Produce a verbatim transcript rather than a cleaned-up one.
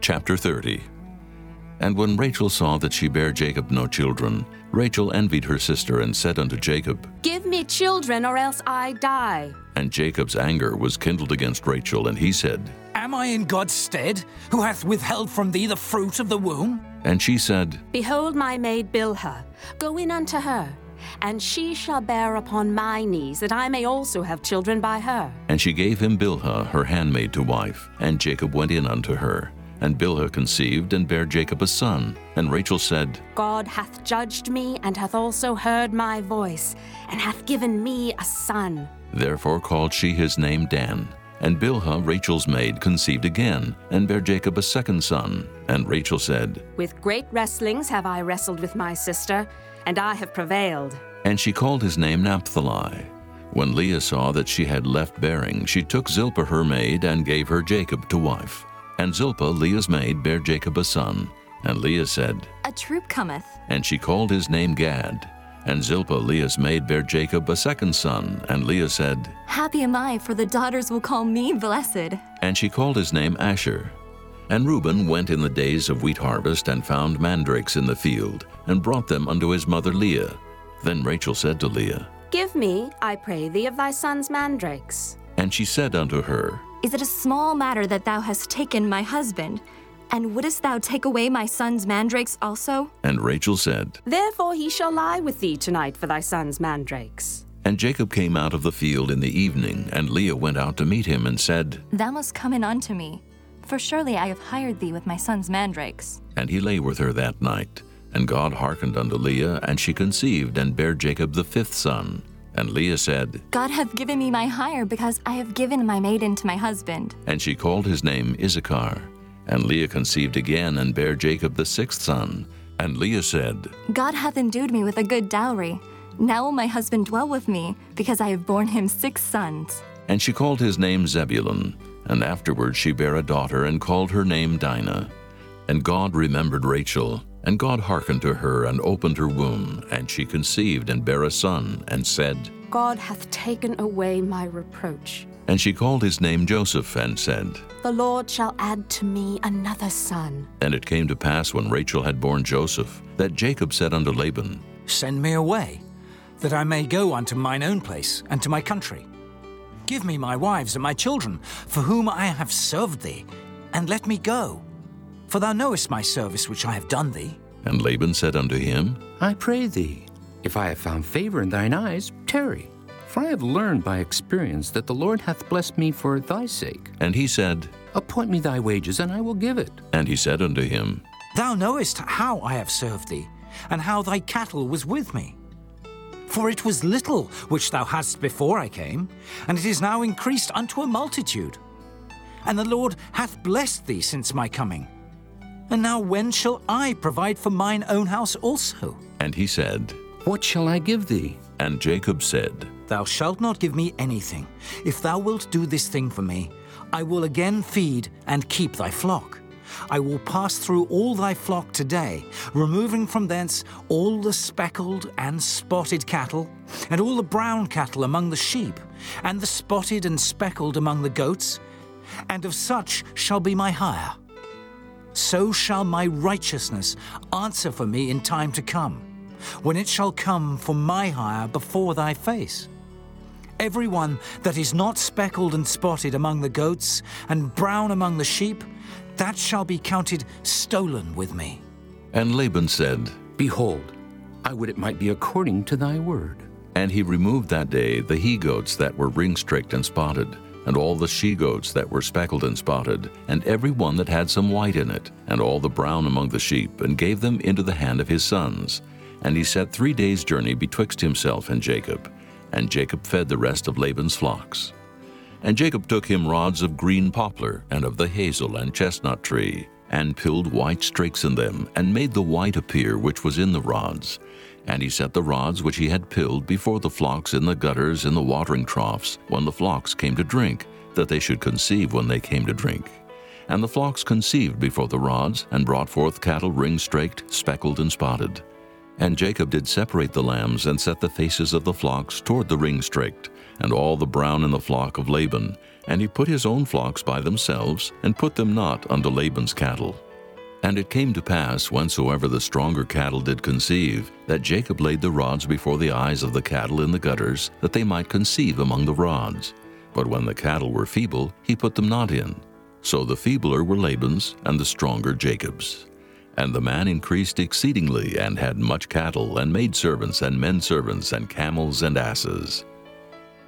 Chapter thirty. And when Rachel saw that she bare Jacob no children, Rachel envied her sister and said unto Jacob, Give me children, or else I die. And Jacob's anger was kindled against Rachel, and he said, Am I in God's stead, who hath withheld from thee the fruit of the womb? And she said, Behold my maid Bilhah, go in unto her, and she shall bear upon my knees, that I may also have children by her. And she gave him Bilhah her handmaid to wife, and Jacob went in unto her. And Bilhah conceived and bare Jacob a son. And Rachel said, God hath judged me, and hath also heard my voice, and hath given me a son. Therefore called she his name Dan. And Bilhah, Rachel's maid, conceived again, and bare Jacob a second son. And Rachel said, With great wrestlings have I wrestled with my sister, and I have prevailed. And she called his name Naphtali. When Leah saw that she had left bearing, she took Zilpah her maid, and gave her Jacob to wife. And Zilpah, Leah's maid, bare Jacob a son. And Leah said, A troop cometh. And she called his name Gad. And Zilpah, Leah's maid, bare Jacob a second son. And Leah said, Happy am I, for the daughters will call me blessed. And she called his name Asher. And Reuben went in the days of wheat harvest, and found mandrakes in the field, and brought them unto his mother Leah. Then Rachel said to Leah, Give me, I pray thee, of thy son's mandrakes. And she said unto her, Is it a small matter that thou hast taken my husband? And wouldest thou take away my son's mandrakes also? And Rachel said, Therefore he shall lie with thee tonight for thy son's mandrakes. And Jacob came out of the field in the evening, and Leah went out to meet him, and said, Thou must come in unto me, for surely I have hired thee with my son's mandrakes. And he lay with her that night. And God hearkened unto Leah, and she conceived, and bare Jacob the fifth son. And Leah said, God hath given me my hire, because I have given my maiden to my husband. And she called his name Issachar. And Leah conceived again, and bare Jacob the sixth son. And Leah said, God hath endued me with a good dowry. Now will my husband dwell with me, because I have borne him six sons. And she called his name Zebulun. And afterward she bare a daughter, and called her name Dinah. And God remembered Rachel, and God hearkened to her, and opened her womb. And she conceived, and bare a son, and said, God hath taken away my reproach. And she called his name Joseph, and said, The Lord shall add to me another son. And it came to pass, when Rachel had borne Joseph, that Jacob said unto Laban, Send me away, that I may go unto mine own place, and to my country. Give me my wives and my children, for whom I have served thee, and let me go. For thou knowest my service which I have done thee. And Laban said unto him, I pray thee, if I have found favor in thine eyes, tarry. For I have learned by experience that the Lord hath blessed me for thy sake. And he said, Appoint me thy wages, and I will give it. And he said unto him, Thou knowest how I have served thee, and how thy cattle was with me. For it was little which thou hadst before I came, and it is now increased unto a multitude. And the Lord hath blessed thee since my coming. And now when shall I provide for mine own house also? And he said, What shall I give thee? And Jacob said, Thou shalt not give me anything. If thou wilt do this thing for me, I will again feed and keep thy flock. I will pass through all thy flock today, removing from thence all the speckled and spotted cattle, and all the brown cattle among the sheep, and the spotted and speckled among the goats, and of such shall be my hire. So shall my righteousness answer for me in time to come, when it shall come for my hire before thy face. Every one that is not speckled and spotted among the goats, and brown among the sheep, that shall be counted stolen with me. And Laban said, Behold, I would it might be according to thy word. And he removed that day the he-goats that were ring-streaked and spotted, and all the she-goats that were speckled and spotted, and every one that had some white in it, and all the brown among the sheep, and gave them into the hand of his sons. And he set three days' journey betwixt himself and Jacob. And Jacob fed the rest of Laban's flocks. And Jacob took him rods of green poplar, and of the hazel and chestnut tree, and pilled white streaks in them, and made the white appear which was in the rods. And he set the rods which he had pilled before the flocks in the gutters in the watering troughs, when the flocks came to drink, that they should conceive when they came to drink. And the flocks conceived before the rods, and brought forth cattle ring-straked, speckled, and spotted. And Jacob did separate the lambs, and set the faces of the flocks toward the ringstraked, and all the brown in the flock of Laban. And he put his own flocks by themselves, and put them not unto Laban's cattle. And it came to pass, whensoever the stronger cattle did conceive, that Jacob laid the rods before the eyes of the cattle in the gutters, that they might conceive among the rods. But when the cattle were feeble, he put them not in. So the feebler were Laban's, and the stronger Jacob's. And the man increased exceedingly, and had much cattle, and maidservants, and menservants, and camels, and asses.